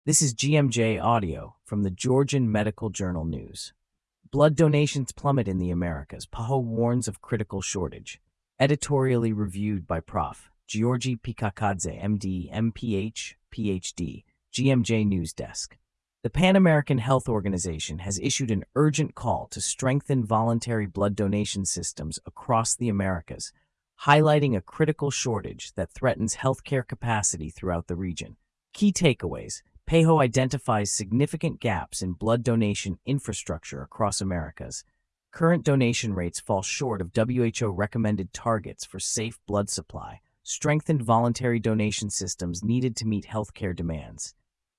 This is GMJ Audio from the Georgian Medical Journal News. Blood donations plummet in the Americas. PAHO warns of critical shortage. Editorially reviewed by Prof. Georgi Pikakadze, MD, MPH, PhD, GMJ News Desk. The Pan American Health Organization has issued an urgent call to strengthen voluntary blood donation systems across the Americas, highlighting a critical shortage that threatens healthcare capacity throughout the region. Key takeaways. PAHO identifies significant gaps in blood donation infrastructure across Americas. Current donation rates fall short of WHO-recommended targets for safe blood supply. Strengthened voluntary donation systems needed to meet healthcare demands.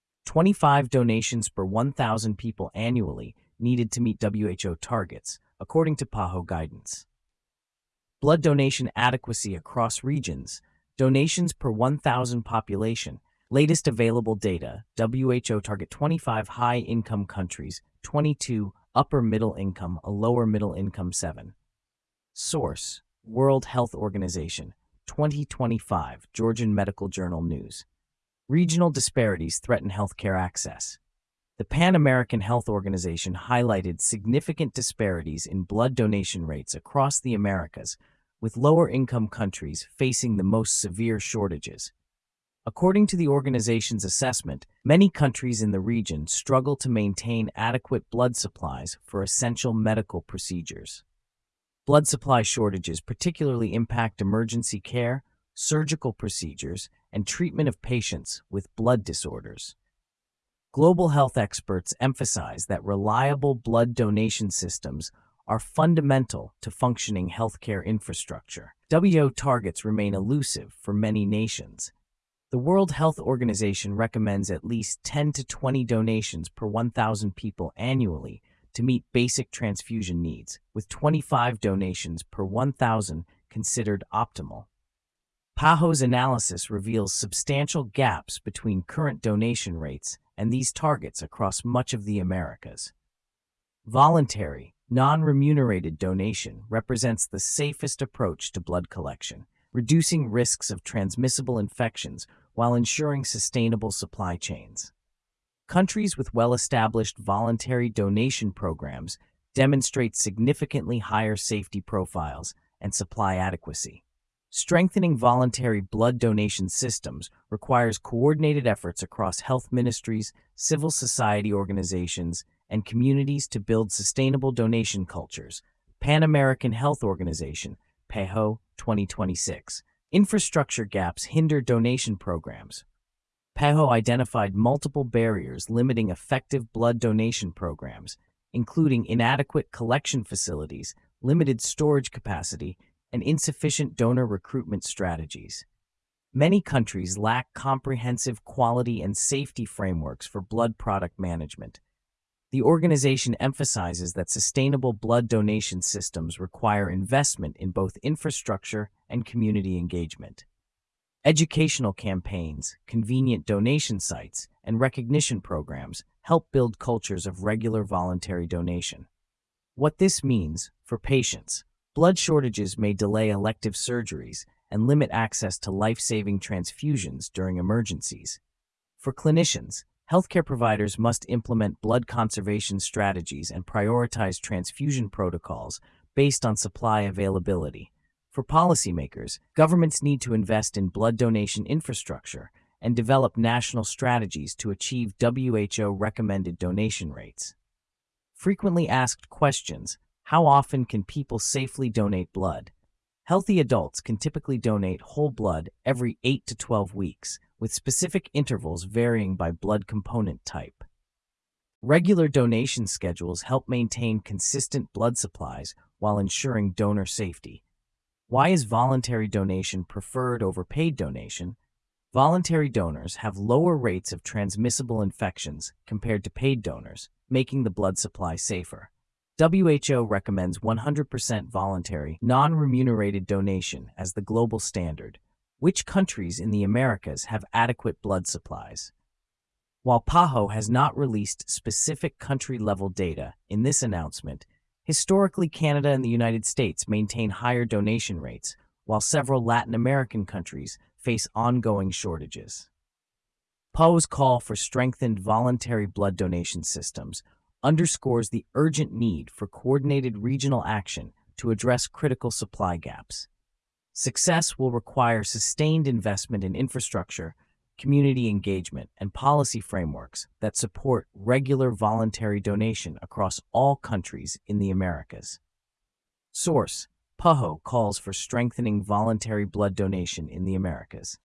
25 donations per 1,000 people annually needed to meet WHO targets, according to PAHO guidance. Blood donation adequacy across regions. Donations per 1,000 population. Latest available data, WHO target 25 high-income countries, 22 upper-middle income, a lower-middle income 7. Source, World Health Organization, 2025, Georgian Medical Journal News. Regional disparities threaten healthcare access. The Pan American Health Organization highlighted significant disparities in blood donation rates across the Americas, with lower-income countries facing the most severe shortages. According to the organization's assessment, many countries in the region struggle to maintain adequate blood supplies for essential medical procedures. Blood supply shortages particularly impact emergency care, surgical procedures, and treatment of patients with blood disorders. Global health experts emphasize that reliable blood donation systems are fundamental to functioning healthcare infrastructure. WHO targets remain elusive for many nations. The World Health Organization recommends at least 10 to 20 donations per 1,000 people annually to meet basic transfusion needs, with 25 donations per 1,000 considered optimal. PAHO's analysis reveals substantial gaps between current donation rates and these targets across much of the Americas. Voluntary, non-remunerated donation represents the safest approach to blood collection, reducing risks of transmissible infections while ensuring sustainable supply chains. Countries with well-established voluntary donation programs demonstrate significantly higher safety profiles and supply adequacy. Strengthening voluntary blood donation systems requires coordinated efforts across health ministries, civil society organizations, and communities to build sustainable donation cultures. Pan American Health Organization, PAHO, 2026. Infrastructure gaps hinder donation programs. PAHO identified multiple barriers limiting effective blood donation programs, including inadequate collection facilities, limited storage capacity, and insufficient donor recruitment strategies. Many countries lack comprehensive quality and safety frameworks for blood product management. The organization emphasizes that sustainable blood donation systems require investment in both infrastructure and community engagement. Educational campaigns, convenient donation sites, and recognition programs help build cultures of regular voluntary donation. What this means for patients: blood shortages may delay elective surgeries and limit access to life-saving transfusions during emergencies. For clinicians, healthcare providers must implement blood conservation strategies and prioritize transfusion protocols based on supply availability. For policymakers, governments need to invest in blood donation infrastructure and develop national strategies to achieve WHO-recommended donation rates. Frequently asked questions: how often can people safely donate blood? Healthy adults can typically donate whole blood every 8 to 12 weeks, with specific intervals varying by blood component type. Regular donation schedules help maintain consistent blood supplies while ensuring donor safety. Why is voluntary donation preferred over paid donation? Voluntary donors have lower rates of transmissible infections compared to paid donors, making the blood supply safer. WHO recommends 100% voluntary, non-remunerated donation as the global standard. Which countries in the Americas have adequate blood supplies? While PAHO has not released specific country-level data in this announcement, historically Canada and the United States maintain higher donation rates, while several Latin American countries face ongoing shortages. PAHO's call for strengthened voluntary blood donation systems underscores the urgent need for coordinated regional action to address critical supply gaps. Success will require sustained investment in infrastructure, community engagement, and policy frameworks that support regular voluntary donation across all countries in the Americas. Source: PAHO calls for strengthening voluntary blood donation in the Americas.